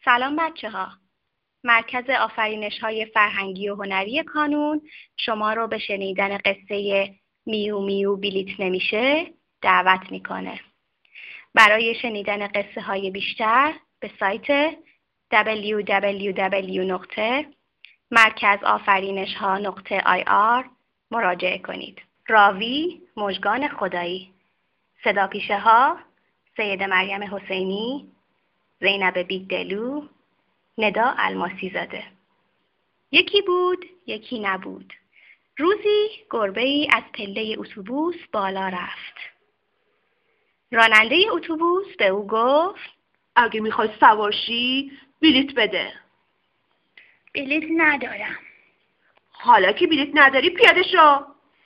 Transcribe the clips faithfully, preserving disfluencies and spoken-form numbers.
سلام بچه ها. مرکز آفرینش های فرهنگی و هنری کانون شما رو به شنیدن قصه میو میو بلیت نمیشه دعوت میکنه. برای شنیدن قصه های بیشتر به سایت دبلیو دبلیو دبلیو نقطه مرکز آفرینش ها نقطه آی آر مراجعه کنید. راوی مژگان خدایی، صدا پیشه ها سید مریم حسینی، زینب بیگدلو، ندا الماسی زاده. یکی بود یکی نبود. روزی گربه‌ای از پله اتوبوس بالا رفت. راننده اتوبوس به او گفت اگه میخوای سوار شی بلیت بده. بلیت ندارم. حالا که بلیت نداری پیاده شو.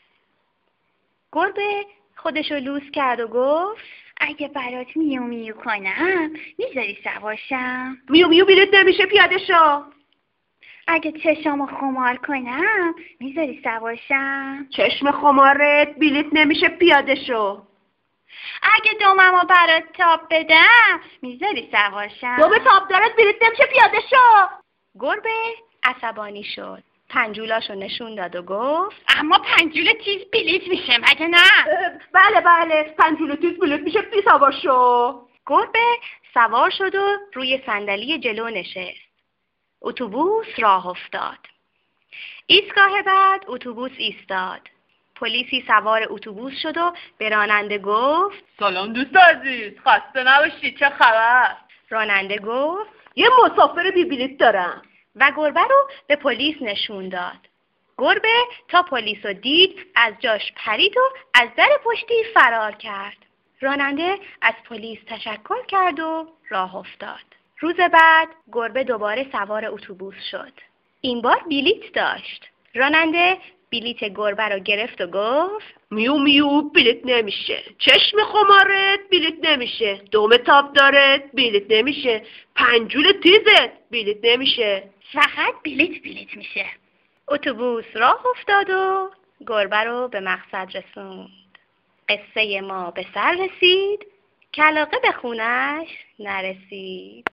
گربه خودشو لوس کرد و گفت اگه برات میو میو کنم میذاری سوارشم؟ میو میو بلیت نمیشه پیاده شو. اگه چشامو خمار کنم میذاری سوارشم؟ چشم خمارت بلیت نمیشه پیاده شو. اگه دوممو برات تاب بدم میذاری سوارشم؟ دوم تاب دارت بلیت نمیشه پیاده شو. گربه عصبانی شد. پنجولاشو نشون داد و گفت اما پنجول تیز بلیت میشه مگه نه؟ بله بله پنجول تیز بلیت میشه پی سوار شو. گربه سوار شد و روی صندلی جلو نشست. اتوبوس راه افتاد. ایستگاه بعد اتوبوس ایستاد. پلیسی سوار اتوبوس شد و به راننده گفت سلام دوست عزیز، خسته نباشی، چه خبر؟ راننده گفت یه مسافر بی بلیت دارم و گربه رو به پلیس نشون داد. گربه تا پلیس رو دید از جاش پرید و از در پشتی فرار کرد. راننده از پلیس تشکر کرد و راه افتاد. روز بعد گربه دوباره سوار اتوبوس شد. این بار بلیت داشت. راننده بلیت گربه رو گرفت و گفت میو میو بلیت نمیشه. چشم خمارت بلیت نمیشه. دوم تاب دارت بلیت نمیشه. پنجول تیزت بلیت نمیشه. فقط بلیت بلیت میشه. اتوبوس راه افتاد و گربه رو به مقصد رسوند. قصه ما به سر رسید، کلاغه به خونش نرسید.